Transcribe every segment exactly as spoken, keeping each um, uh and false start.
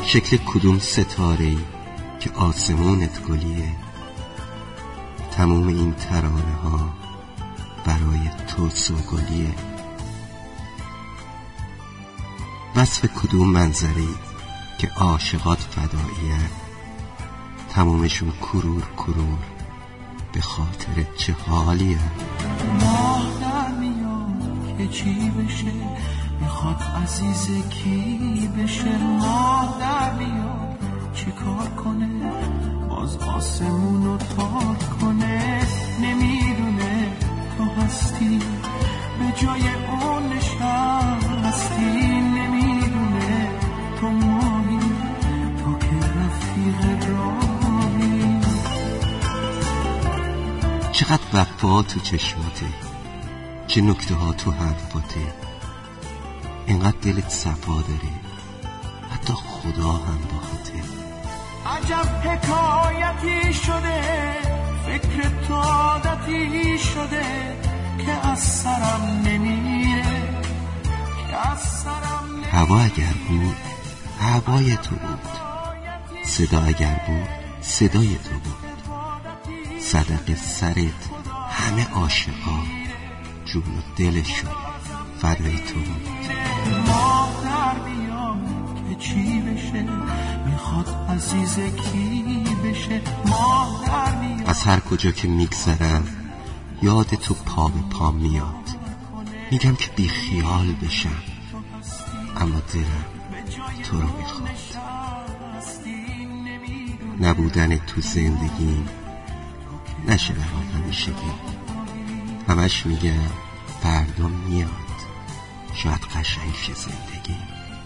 شکل کدوم ستاره‌ای که آسمونت گلیه؟ تموم این ترانه ها برای تو سوگلیه. وصف کدوم منظری که عاشقات فداییه؟ تمومشون کرور کرور به خاطر چه حالیه؟ ماه در میاد که چی بشه، میخواد عزیز کی بشه. ماه در میاد چی کار کنه، باز آسمونو تار کنه. نمیدونه تو هستی به جای اون نشستی. نمیدونه تو ماهی، تو که رفیق راهی. چقدر وفا تو چشماته، چه نکته ها تو حرفاته. اینقدر دلت صفا داره، حتی خدا هم باهاته. عجب حکایتی شده، فکر تو عادتی شده که از سرم نمیره، که از سرم نمیره. هوا اگر بود هوای تو بود، صدا اگر بود صدای تو بود. صدق سرت همه عاشقا، جون و دلشون فدای تو بود. ماه در بیاد که چی بشه، میخواد عزیز کی بشه. ماه در بیاد. از هر کجا که میگذرم یاد تو پا به پا میاد. میگم که بی خیال بشم، اما دلم تو رو میخواد. نبودن تو زندگی نشه برام همیشگی. همش میگم فردا میاد، شاید قشنگ شه زندگی.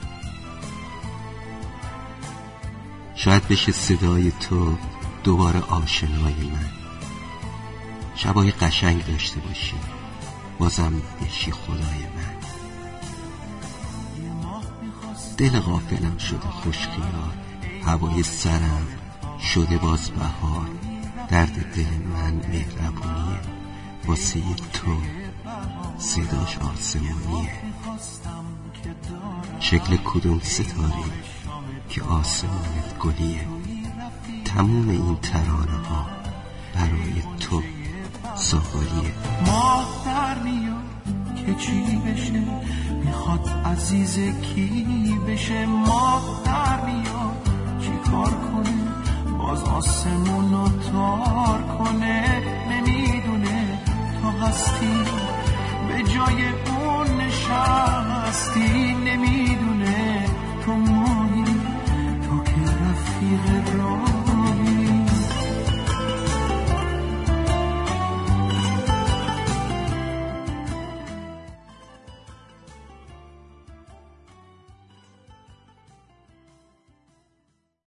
شاید بشه صدای تو دوباره آشنای من. شبای قشنگ داشته باشی، بازم بشی خدای من. دل غافلم شده خوش خیال، هوای سرم شده باز بهار. درد دل من مهربونیه، واسه تو صداش آسمونیه. شکل کدوم ستاره که آسمونت گلیه؟ تموم این ترانه ها برای تو ساغلیه. ماه در میاد که چی بشه، میخواد عزیز کی بشه. ماه در میاد چی کار کنه، باز آسمونو تار کنه. نمیدونه تو هستی